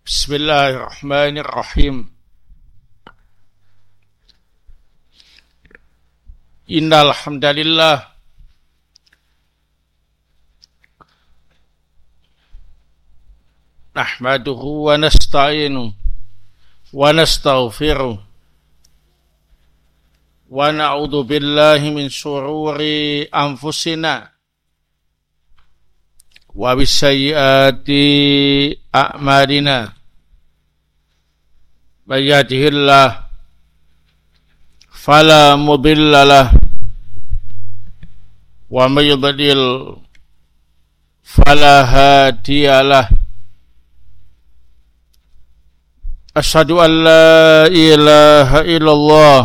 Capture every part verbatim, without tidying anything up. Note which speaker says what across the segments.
Speaker 1: Bismillahirrahmanirrahim. Innal hamdalillah nahmaduhu wa nasta'inuhu wa nastaghfiruh wa na'udzu billahi min shururi anfusina wa bisayyiati a'malina. May yahdihillahu fala mudilla lahu wa may yudlil fala hadiya lahu. Asyhadu an la ilaha illallah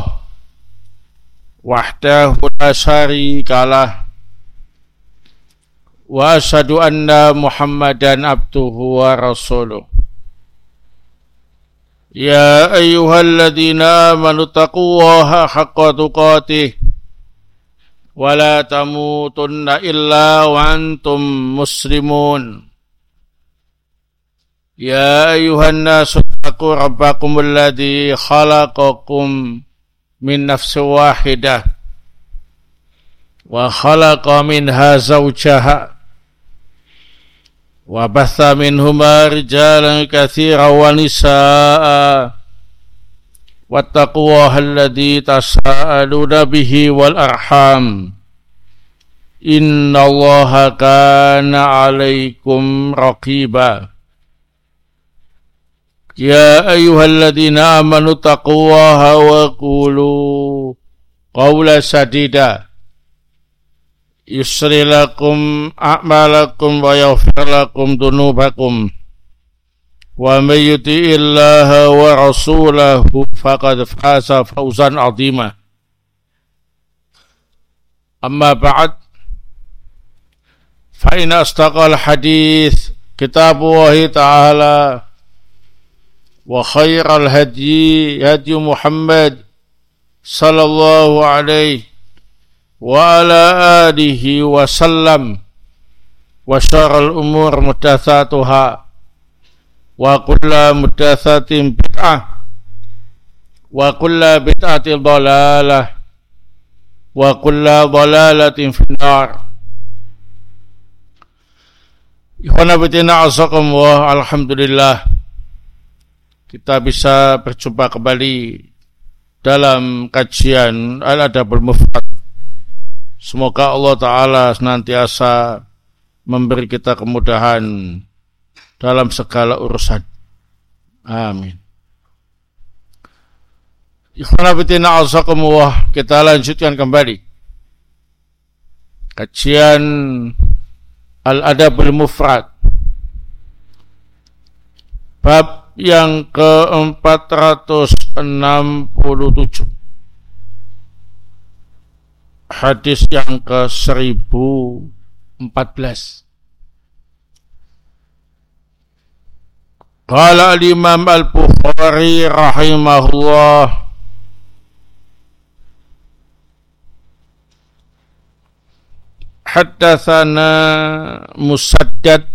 Speaker 1: wahdahu la syarika lah wa asyhadu anna Muhammadan abduhu wa rasuluh. Ya ayyuhalladzina amanu taqullaha haqqa tuqatih wa la tamutunna illa wa antum muslimun. Ya ayyuhan nasu taqu rabbakumul ladzi khalaqakum min nafsin wahidah wa khalaqa minha zawjaha wa batha minhuma rijalan katsiran wa nisaa'a wattaqullaha alladzi tasaaluna bihi wal arham innallaha kana 'alaikum raqiba. Ya ayyuhalladzina amanu taqullaha wa qulu qawlan sadida yusri lakum a'malakum wa yaghfir lakum dunubakum wa may yuti'illaha wa rasulahu faqad faza fawzan 'azima. Amma ba'd, fa inna astaqal hadits kitabullahi ta'ala wa khairal hadyi hadyu Muhammad sallallahu alaihi wa ala alihi wa sallam wa syarrul umur muhdatsatuha wa kullu muhdatsatin bid'ah wa kullu bid'atin dhalalah wa kullu dhalalatin finnar. Ikhwana fillah azakumullah, alhamdulillah kita bisa berjumpa kembali dalam kajian Al-Adabul Mufrad. Semoga Allah Ta'ala senantiasa memberi kita kemudahan dalam segala urusan. Amin. Ikhwana fillah azakumullah, kita lanjutkan kembali kajian Al-Adabul Mufrad, bab yang ke empat ratus enam puluh tujuh, hadis yang ke seribu empat belas. Qala al-Imam Al-Bukhari rahimahullah, haddatsana Musaddad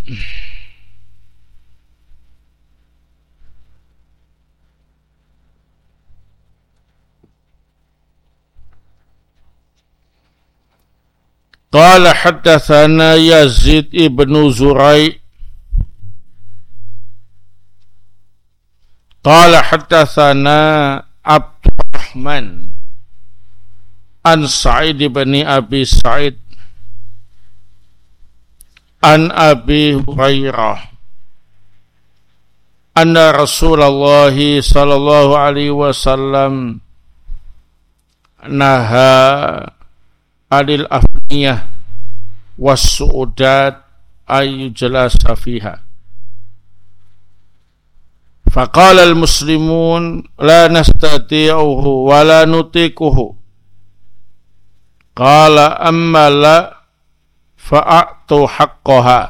Speaker 1: qala haddatsana Yazid ibnu Zurai qala haddatsana Abdurrahman an Sa'id ibn Abi Sa'id an Abi Hurairah anna Rasulullah sallallahu alaihi wasallam naha adil afniyah was-su'udat ayu jalasa fiha. Faqala al-muslimun la nastati'uhu wa la nutikuhu. Qala amma la fa'atu haqqaha.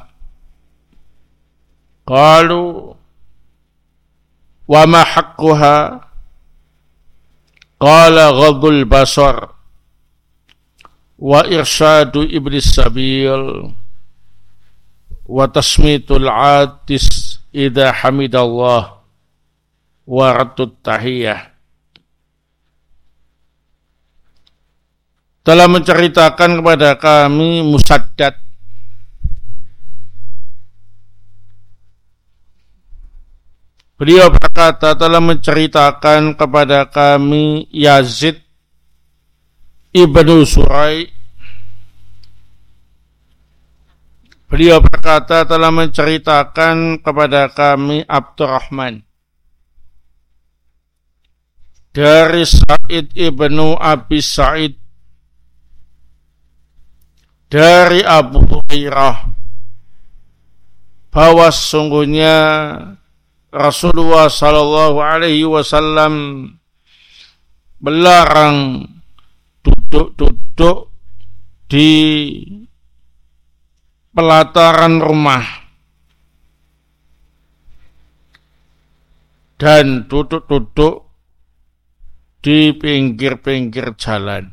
Speaker 1: Qalu wa ma haqquha? Qala ghadul basar wa irsyadu iblis sabil wa tasmitul atis idza hamidallah wa raddut tahiyah. Telah menceritakan kepada kami Musaddad beliau berkata telah menceritakan kepada kami Yazid ibnu Surai. Beliau berkata telah menceritakan kepada kami Abdurrahman dari Sa'id ibnu Abi Sa'id dari Abu Hurairah bahwa sesungguhnya Rasulullah sallallahu alaihi wasallam melarang duduk-duduk di pelataran rumah dan duduk-duduk di pinggir-pinggir jalan.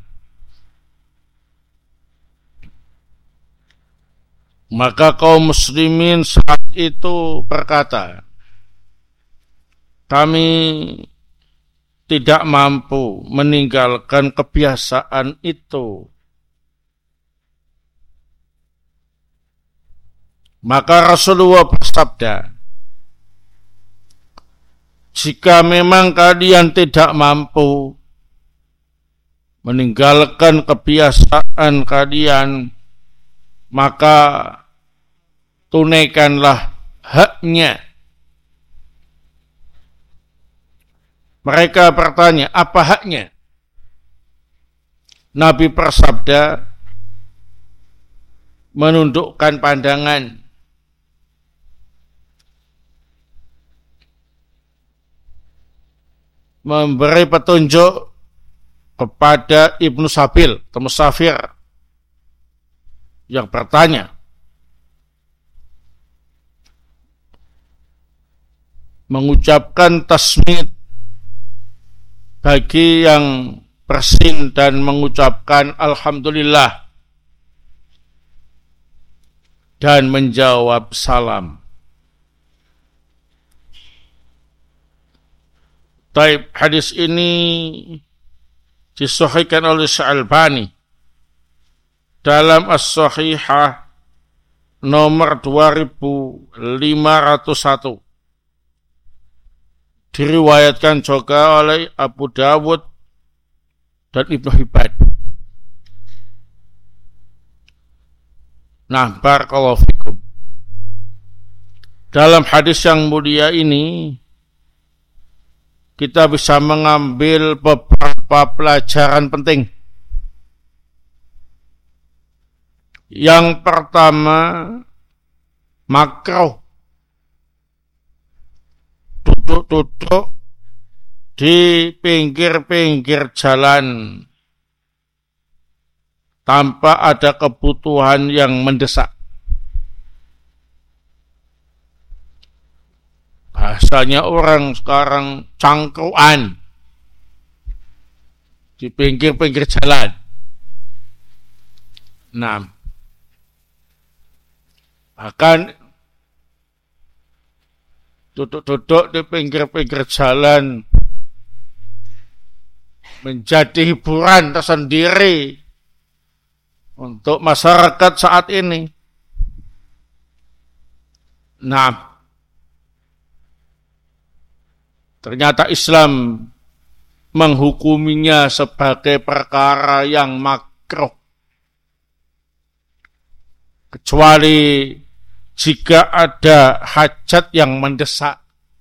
Speaker 1: Maka kaum muslimin saat itu berkata, kami tidak mampu meninggalkan kebiasaan itu. Maka Rasulullah bersabda, jika memang kalian tidak mampu meninggalkan kebiasaan kalian, maka tunaikanlah haknya. Mereka bertanya, apa haknya? Nabi bersabda, menundukkan pandangan, memberi petunjuk kepada Ibnu Sabil atau Musafir yang bertanya, mengucapkan tasmid bagi yang bersin dan mengucapkan alhamdulillah dan menjawab salam. Taib, hadis ini disahihkan oleh Syalbani dalam As-Sahihah nomor dua ribu lima ratus satu. Diriwayatkan juga oleh Abu Dawud dan Ibnu Hibban. Nah, barakallahu fikum. Dalam hadis yang mulia ini kita bisa mengambil beberapa pelajaran penting. Yang pertama, makruh duduk-duduk di pinggir-pinggir jalan tanpa ada kebutuhan yang mendesak. Bahasanya orang sekarang cangkruan di pinggir-pinggir jalan. Nah, bahkan duduk-duduk di pinggir-pinggir jalan menjadi hiburan tersendiri untuk masyarakat saat ini. Nah, ternyata Islam menghukuminya sebagai perkara yang makruh, kecuali jika ada hajat yang mendesak.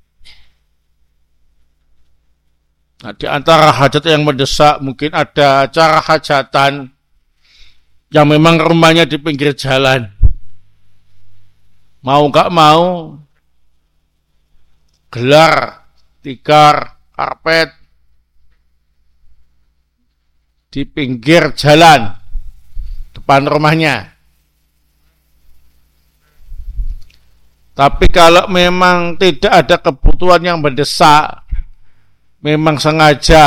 Speaker 1: Nah, di antara hajat yang mendesak mungkin ada acara hajatan yang memang rumahnya di pinggir jalan. Mau gak mau, gelar, tikar, karpet di pinggir jalan depan rumahnya. Tapi kalau memang tidak ada kebutuhan yang mendesak, memang sengaja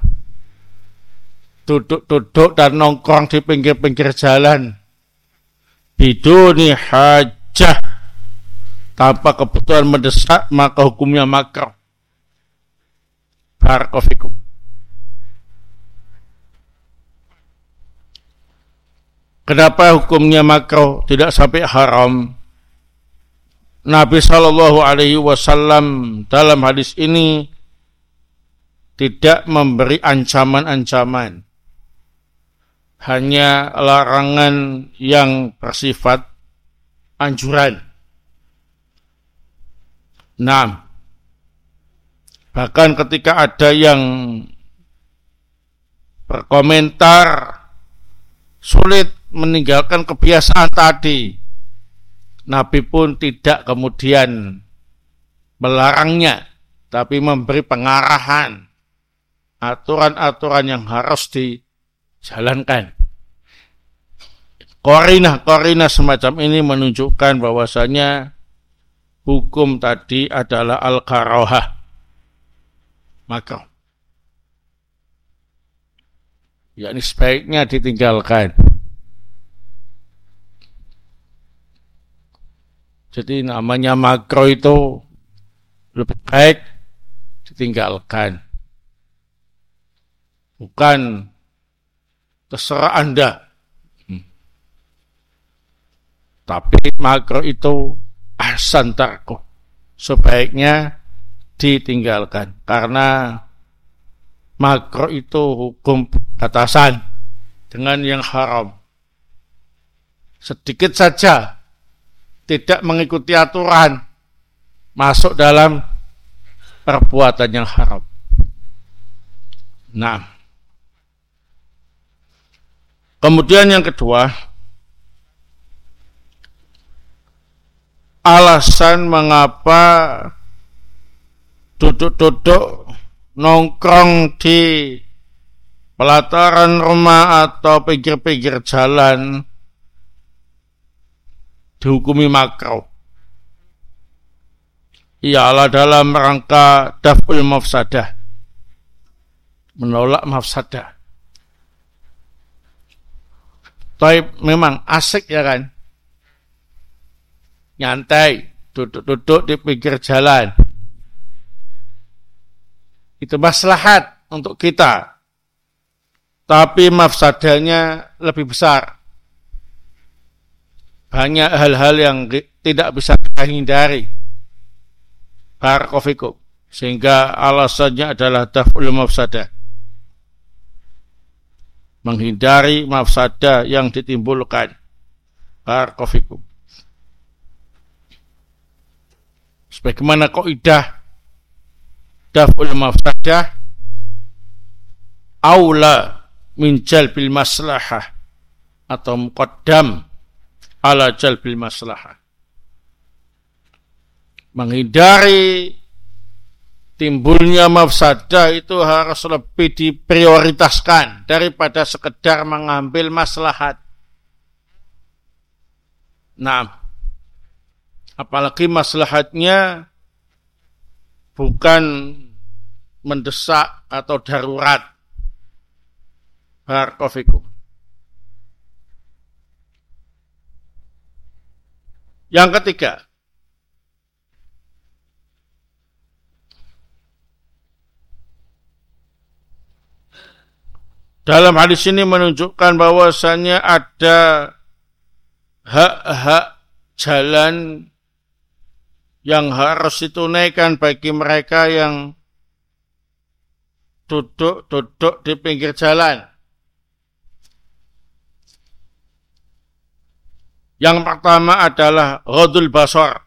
Speaker 1: duduk-duduk dan nongkrong di pinggir-pinggir jalan, biduni hajah, tanpa kebutuhan mendesak, maka hukumnya makruh. Barakallahu fikum. Kenapa hukumnya makruh, tidak sampai haram? Nabi Shallallahu Alaihi Wasallam dalam hadis ini tidak memberi ancaman-ancaman, hanya larangan yang bersifat anjuran. Nah, bahkan ketika ada yang berkomentar sulit meninggalkan kebiasaan tadi, Nabi pun tidak kemudian melarangnya, tapi memberi pengarahan, aturan-aturan yang harus dijalankan. Qarinah-qarinah semacam ini menunjukkan bahwasanya hukum tadi adalah al-karahah, makruh, yakni sebaiknya ditinggalkan. Jadi namanya makruh itu lebih baik ditinggalkan. Bukan terserah Anda. Hmm. Tapi makruh itu ahsan tarkuh, sebaiknya ditinggalkan. Karena makruh itu hukum batasan dengan yang haram. Sedikit saja tidak mengikuti aturan, masuk dalam perbuatan yang haram. Nah, kemudian yang kedua, alasan mengapa duduk-duduk nongkrong di pelataran rumah atau pinggir-pinggir jalan dihukumi makruh. Ialah dalam rangka daf'ul mafsadah, menolak mafsadah. Taib memang asik ya kan, nyantai, duduk-duduk di pinggir jalan, itu maslahat untuk kita, tapi mafsadahnya lebih besar. Banyak hal-hal yang tidak bisa kita hindari. Barakallahu fikum. Sehingga alasannya adalah daf'ul mafsadah, menghindari mafsadah yang ditimbulkan. Barakallahu fikum. Sebagaimana kaidah daf'ul mafsadah aula min jalbil maslahah atau muqaddam ala jalbil maslahah. Menghindari timbulnya mafsadah itu harus lebih diprioritaskan daripada sekedar mengambil maslahat. Nah, apalagi maslahatnya bukan mendesak atau darurat. Barakallahu fikum. Yang ketiga, dalam hadis ini menunjukkan bahwasannya ada hak-hak jalan yang harus ditunaikan bagi mereka yang duduk-duduk di pinggir jalan. Yang pertama adalah ghadul basar,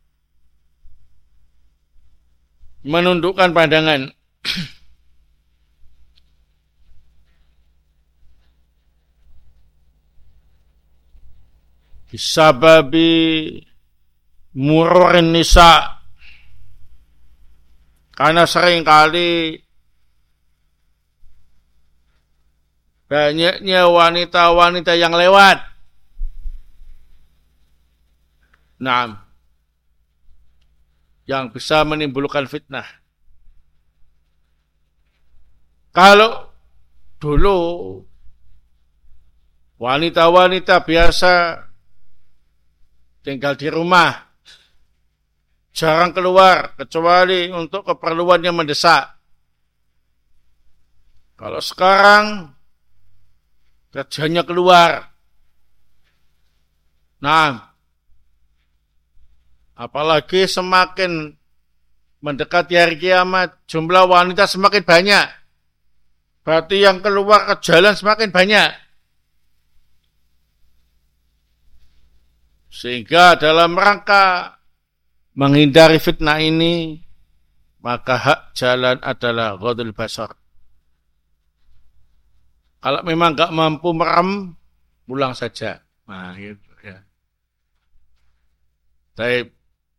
Speaker 1: menundukkan pandangan. Bisababi mururin nisa, karena seringkali banyaknya wanita-wanita yang lewat. Nah, yang bisa menimbulkan fitnah. Kalau dulu wanita-wanita biasa tinggal di rumah, jarang keluar kecuali untuk keperluan yang mendesak. Kalau sekarang kerjanya keluar. Nah, apalagi semakin mendekati hari kiamat, jumlah wanita semakin banyak. Berarti yang keluar ke jalan semakin banyak. Sehingga dalam rangka menghindari fitnah ini, maka hak jalan adalah ghadul basar. Kalau memang enggak mampu merem, pulang saja. Nah, gitu ya. Baik.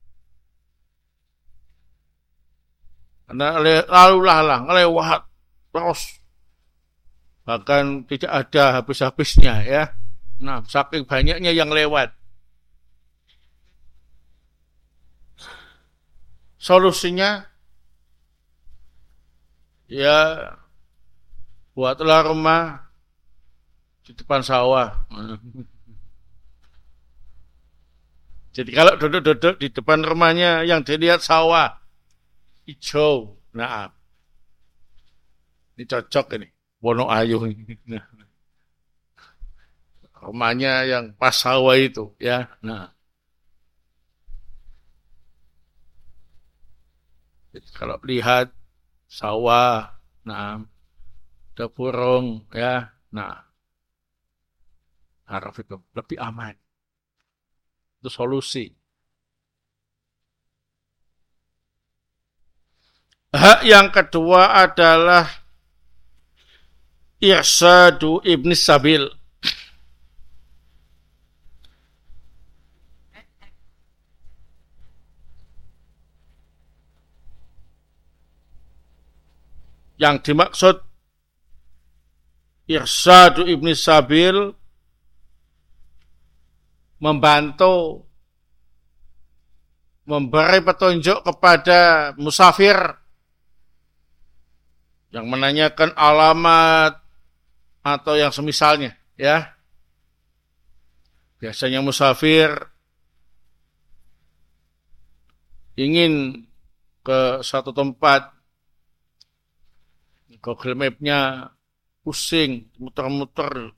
Speaker 1: Karena lalu lalang, lewat terus. Bahkan tidak ada habis-habisnya ya. Nah, saking banyaknya yang lewat. Solusinya ya buatlah rumah di depan sawah. Jadi kalau duduk-duduk di depan rumahnya yang dilihat sawah hijau, nah ini cocok ini, Wono Ayu ini. Nah, rumahnya yang pas sawah itu, ya. Nah, jadi kalau lihat sawah, nah, ada burung, ya, nah, harap itu lebih aman. Itu solusi. Hak yang kedua adalah irsadu ibn sabil. Yang dimaksud irsadu ibn sabil membantu memberi petunjuk kepada musafir yang menanyakan alamat atau yang semisalnya, ya. Biasanya musafir ingin ke satu tempat, Google Map-nya pusing, muter-muter,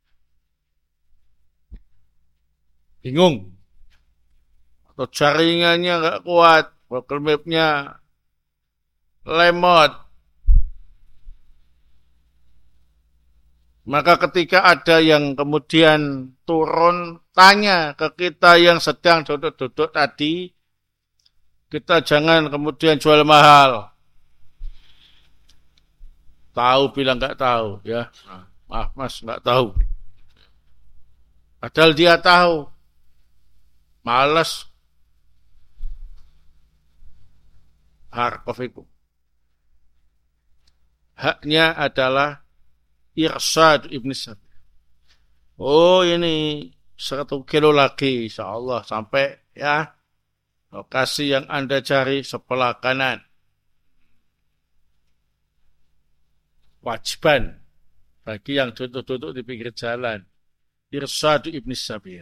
Speaker 1: bingung, atau jaringannya nggak kuat, Google Map-nya lemot. Maka ketika ada yang kemudian turun, tanya ke kita yang sedang duduk-duduk tadi, kita jangan kemudian jual mahal. Tahu bilang nggak tahu, ya. Maaf mas, nggak tahu. Padahal dia tahu. Malas. Harkofikum. Haknya adalah irsad ibn sabil. Oh ini satu kilo lagi insyaallah sampai ya lokasi yang Anda cari sebelah kanan. Wajiban bagi yang duduk-duduk di pinggir jalan. Irsad ibn sabil.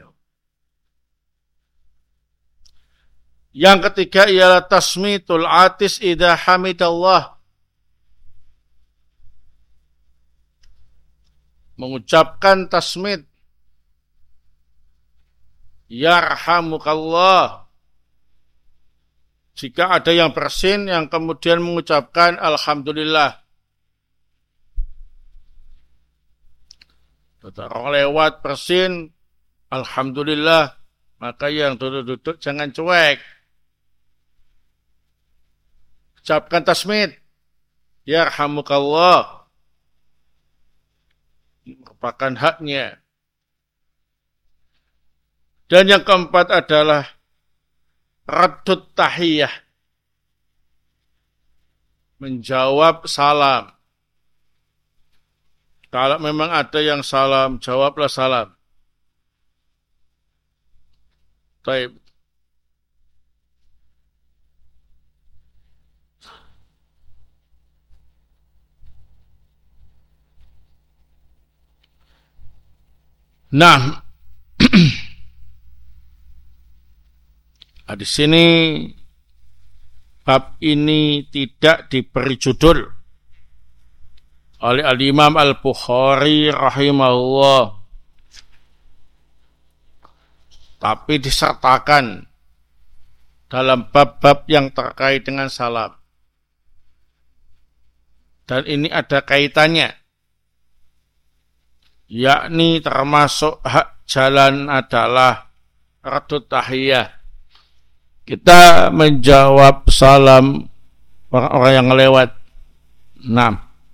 Speaker 1: Yang ketiga ialah tasmitul atis idza hamidallah. Mengucapkan tasmid. Yarhamukallah. Jika ada yang bersin yang kemudian mengucapkan alhamdulillah. Orang lewat bersin, alhamdulillah. Maka yang duduk-duduk jangan cuek. Ucapkan tasmid. Yarhamukallah. Merupakan haknya. Dan yang keempat adalah raddut tahiyah. Menjawab salam. Kalau memang ada yang salam, jawablah salam. Baik. Nah, di sini bab ini tidak diberi judul oleh Al-Imam Al-Bukhari rahimahullah, tapi disertakan dalam bab-bab yang terkait dengan salam. Dan ini ada kaitannya, yakni termasuk hak jalan adalah radut tahiyah. Kita menjawab salam orang-orang yang lewat. Nah,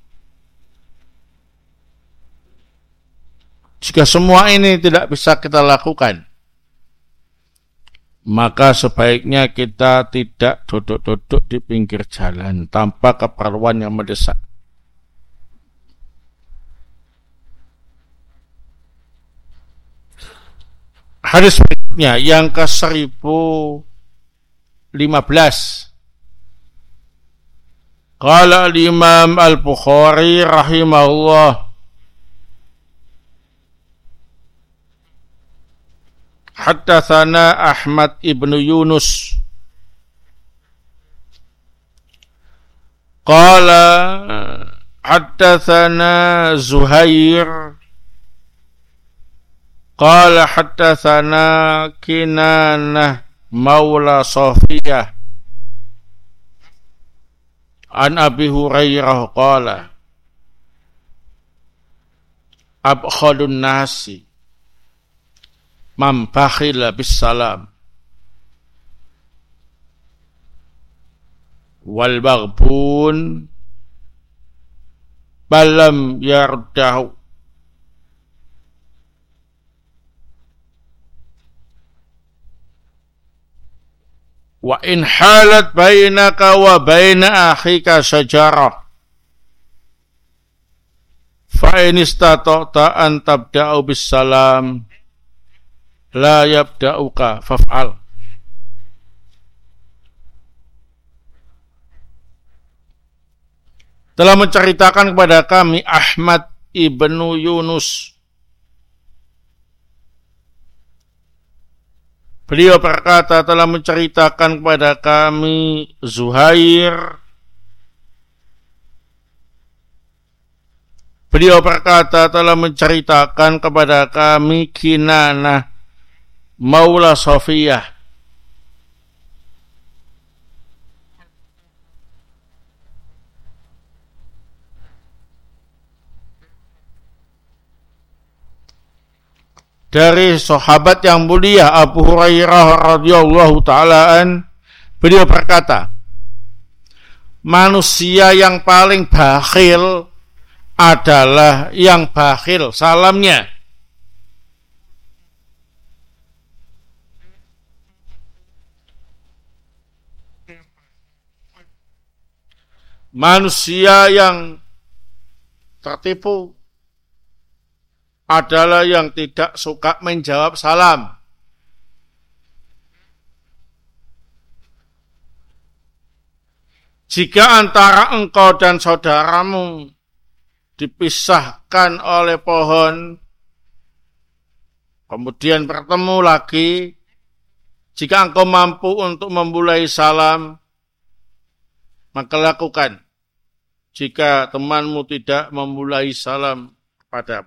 Speaker 1: jika semua ini tidak bisa kita lakukan, maka sebaiknya kita tidak duduk-duduk di pinggir jalan tanpa keperluan yang mendesak. Hadis berikutnya yang ke seribu lima belas. Qala al-Imam Al-Bukhari rahimahullah, haddatsana Ahmad ibn Yunus qala haddatsana Zuhair qala haddatsana Kinanah maula Safiyah an Abi Hurairah qala abkhadun nasi man bakhila bis salam wal baghbun balam yardahu wa in halat bainaka wa baina akhika syajarah fa in istata'ta an tabda'u bis salam la yabda'uka faf'al. Telah menceritakan kepada kami Ahmad ibnu Yunus, beliau berkata telah menceritakan kepada kami Zuhair, beliau berkata telah menceritakan kepada kami Kinanah maula Safiyah, dari sahabat yang mulia Abu Hurairah radhiyallahu ta'ala an, beliau berkata, manusia yang paling bakhil adalah yang bakhil salamnya. Manusia yang tertipu adalah yang tidak suka menjawab salam. Jika antara engkau dan saudaramu dipisahkan oleh pohon, kemudian bertemu lagi, jika engkau mampu untuk memulai salam, maka lakukan. Jika temanmu tidak memulai salam kepadamu,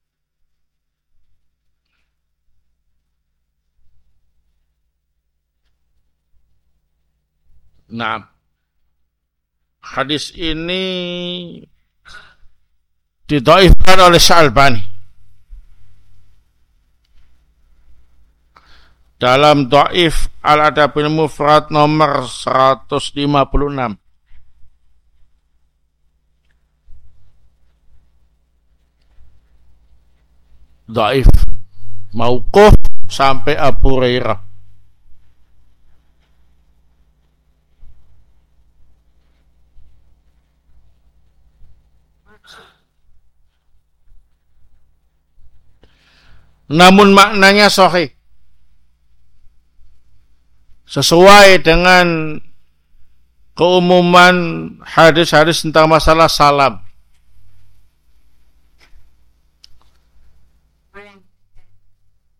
Speaker 1: nah, hadis ini didhaifkan oleh Syalbani dalam Dhaif Al-Adabil Mufrad nomor seratus lima puluh enam. Dhaif mauquf sampai Abu Hurairah. Namun maknanya sahih, sesuai dengan keumuman hadis-hadis tentang masalah salam.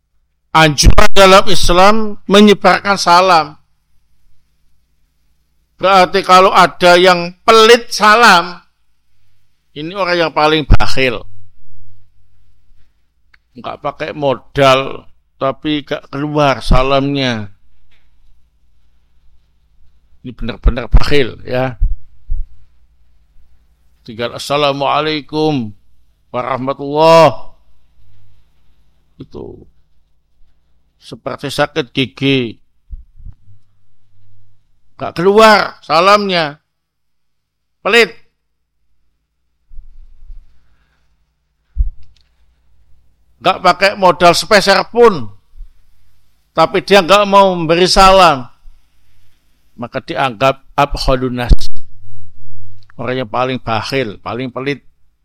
Speaker 1: Anjuran dalam Islam menyebarkan salam. Berarti kalau ada yang pelit salam, ini orang yang paling bakhil. Enggak pakai modal, tapi gak keluar salamnya. Ini benar-benar bakhil, ya. Tinggal assalamualaikum warahmatullah. Itu seperti sakit gigi. Gak keluar salamnya. Pelit. Gak pakai modal sepeser pun. Tapi dia gak mau memberi salam. Maka dianggap abkhalun nas. Orang yang paling bakhil, paling pelit.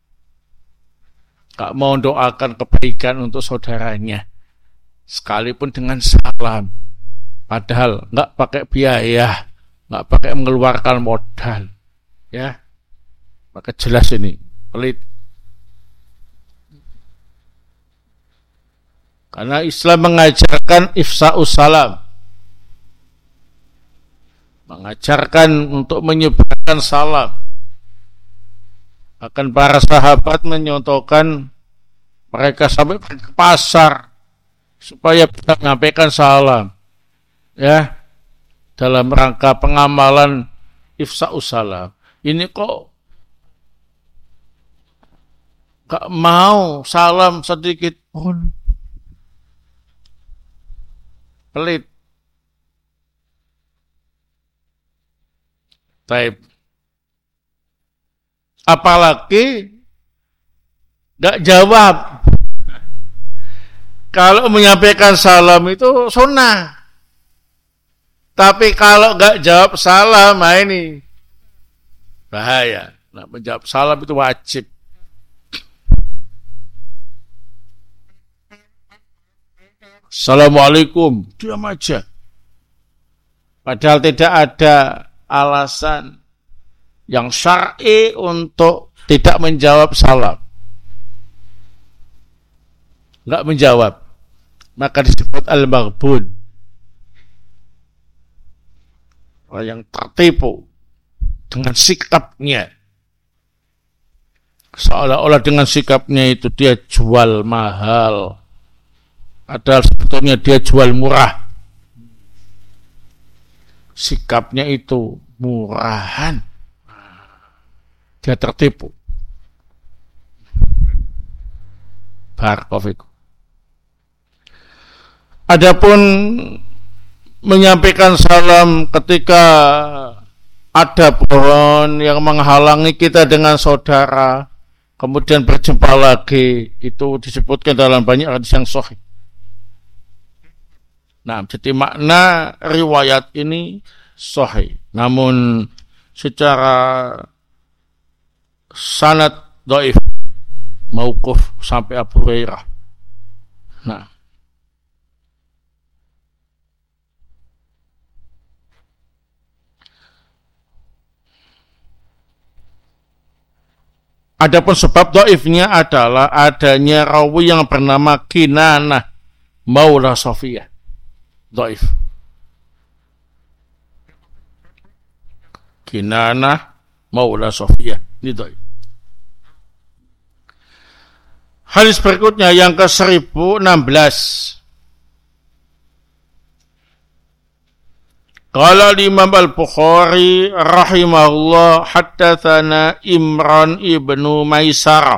Speaker 1: Gak mau doakan kebaikan untuk saudaranya. Sekalipun dengan salam. Padahal gak pakai biaya. Gak pakai mengeluarkan modal. Ya. Maka jelas ini, pelit. Karena Islam mengajarkan ifsa'us salam. Mengajarkan untuk menyebarkan salam. Akan para sahabat menyontohkan mereka sampai ke pasar supaya bisa menyampaikan salam, ya, dalam rangka pengamalan ifsa'us salam. Ini kok gak mau salam sedikit pun, pelit. Taib. Apalagi gak jawab. Kalau menyampaikan salam itu sunnah. Tapi kalau gak jawab salam, nah ini bahaya. Nah, menjawab salam itu wajib. Assalamualaikum, diam aja. Padahal tidak ada alasan yang syar'i untuk tidak menjawab salam. Enggak menjawab, maka disebut al-maghbun. Orang yang tertipu dengan sikapnya. Seolah-olah dengan sikapnya itu dia jual mahal. Padahal sebetulnya dia jual murah. Sikapnya itu murahan. Dia tertipu. Barakallahu. Adapun menyampaikan salam ketika ada pohon yang menghalangi kita dengan saudara, kemudian berjumpa lagi, itu disebutkan dalam banyak hadis yang sahih. Nah, jadi makna riwayat ini sahih. Namun secara sanad dhaif, mauquf sampai Abu Hurairah. Nah, adapun sebab dhaifnya adalah adanya rawi yang bernama Kinanah Maula Safiyah. Dhaif. Kinanah Maula Safiyah. Ini dhaif. Hadis berikutnya yang ke seribu enam belas. Qala Imam Al-Bukhari rahimahullah haddatsana Imran ibnu Maisarah.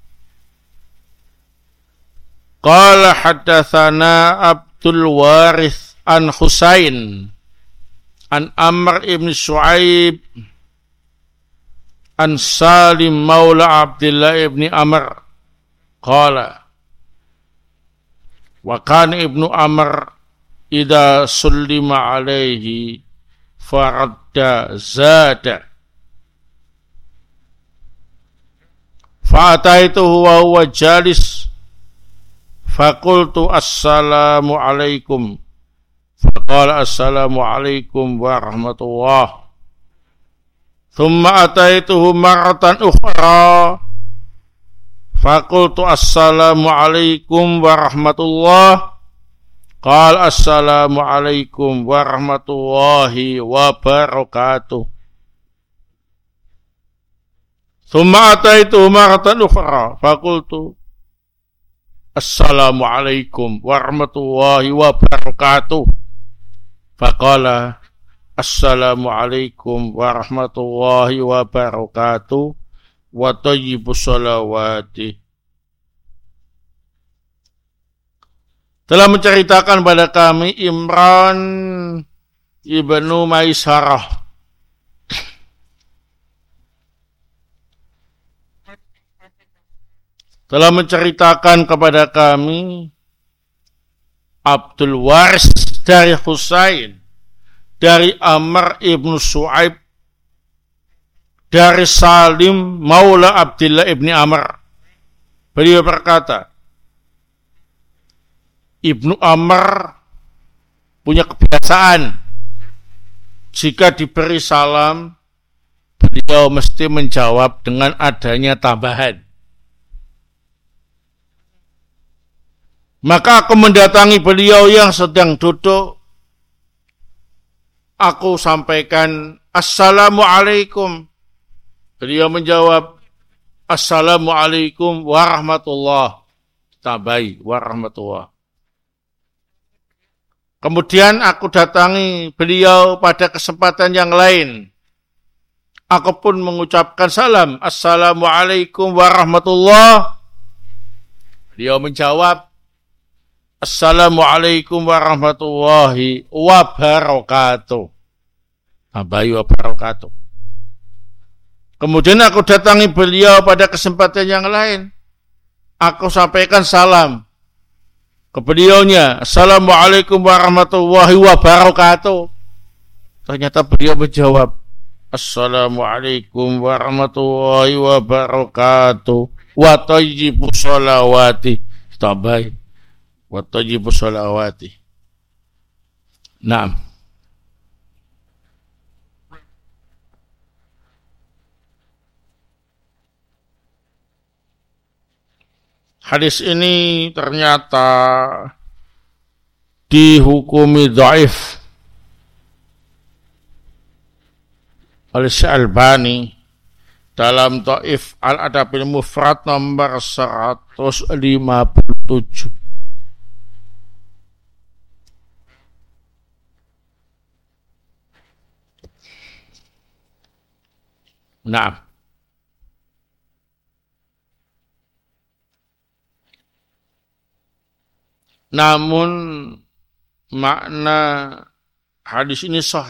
Speaker 1: Qala haddatsana Abdul Warith an Husain an Amr ibn Shu'aib an Salim maula Abdullah ibn Amr qala wa kana ibnu Amr idza sullima alaihi faradda zada fa'ataituhu wa huwa jalis faqultu assalamu alaikum faqala assalamu alaikum warahmatullah thumma ataituhu maratan ukhra faqultu assalamu alaikum warahmatullah Qal assalamualaikum warahmatullahi wabarakatuh. Thumma ataitu maratan ukhra faqultu assalamualaikum warahmatullahi wabarakatuh. Faqala assalamualaikum warahmatullahi wabarakatuh wa tayyibus salawati. Telah menceritakan pada kami Imran ibnu Maisarah telah menceritakan kepada kami Abdul Waris dari Husain, dari Amr ibnu Su'aib, dari Salim maula Abdullah ibni Amr. Beliau berkata, Ibnu Amr punya kebiasaan jika diberi salam, beliau mesti menjawab dengan adanya tambahan. Maka aku mendatangi beliau yang sedang duduk. Aku sampaikan, assalamualaikum. Beliau menjawab, assalamualaikum warahmatullah. Tambahi warahmatullah. Kemudian aku datangi beliau pada kesempatan yang lain. Aku pun mengucapkan salam, assalamualaikum warahmatullah. Beliau menjawab, assalamualaikum warahmatullahi wabarakatuh. Tambahi wabarakatuh. Kemudian aku datangi beliau pada kesempatan yang lain. Aku sampaikan salam ke beliaunya, assalamualaikum warahmatullahi wabarakatuh. Ternyata beliau menjawab, assalamualaikum warahmatullahi wabarakatuh wa tayyibus salawati. Tambahi wa tayyibus salawati. Naam. Hadis ini ternyata dihukumi dhaif oleh Syalbani dalam Dhaif Al-Adabil Mufrad nomor seratus lima puluh tujuh. Nah, namun makna hadis ini sahih.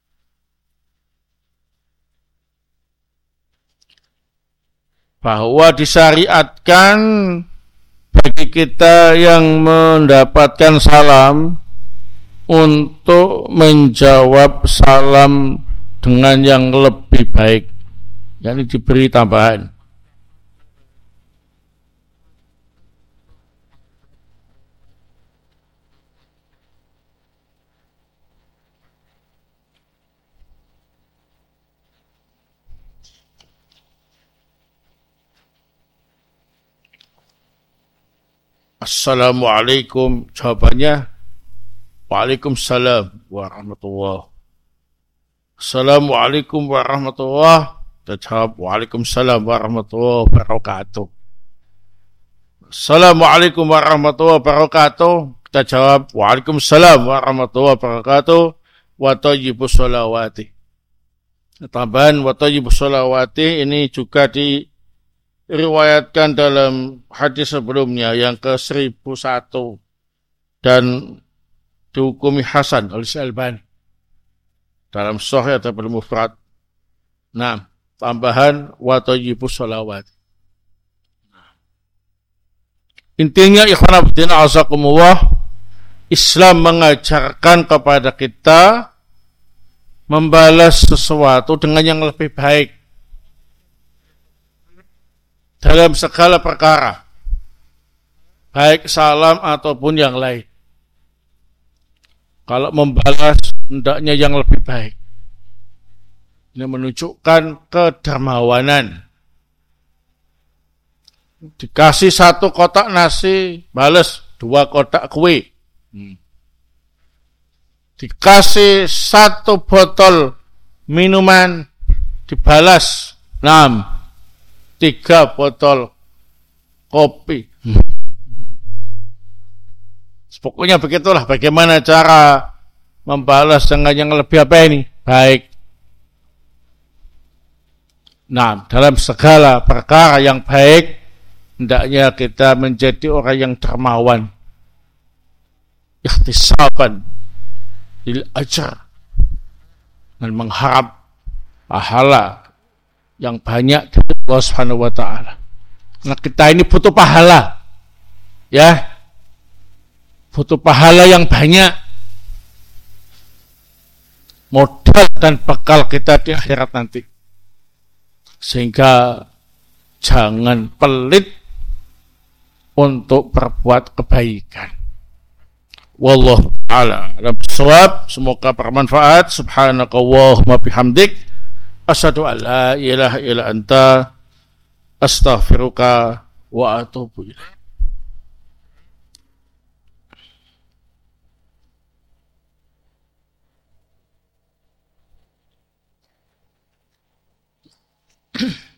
Speaker 1: Bahwa disyariatkan bagi kita yang mendapatkan salam untuk menjawab salam dengan yang lebih baik, yakni diberi tambahan. Assalamualaikum, jawabannya Waalaikumsalam warahmatullah. Assalamualaikum warahmatullah, kita jawab Waalaikumsalam warahmatullah wabarakatuh. Assalamualaikum warahmatullah wabarakatuh, kita jawab Waalaikumsalam warahmatullah wabarakatuh wa tayyibus salawati. Tambahan wa tayyibus salawati ini juga diriwayatkan dalam hadis sebelumnya yang ke seribu satu dan dihukumi hasan oleh Syalbani dalam Sahih Al Mufrad. Nah, tambahan wa tayyibus salawati. Intinya ikhwan fillah azakumullah, Islam mengajarkan kepada kita membalas sesuatu dengan yang lebih baik dalam segala perkara, baik salam ataupun yang lain. Kalau membalas hendaknya yang lebih baik. Ini menunjukkan kedermawanan. Dikasih satu kotak nasi, balas dua kotak kue. Hmm. dikasih satu botol minuman dibalas enam tiga botol kopi. Hmm. Pokoknya begitulah bagaimana cara membalas dengan yang lebih apa ini? Baik. Nah, dalam segala perkara yang baik, hendaknya kita menjadi orang yang dermawan, ikhtisaban lil ajr, dan mengharap pahala yang banyak dari Allah Subhanahu wa taala. Nah, kita ini butuh pahala. Ya. Butuh pahala yang banyak. Modal dan bekal kita di akhirat nanti. Sehingga jangan pelit untuk berbuat kebaikan. Wallahu a'lam bishawab. Semoga bermanfaat. Subhanakallahumma bihamdik, asyhadu an la ilaha illa anta, astaghfiruka wa atubu ilaik.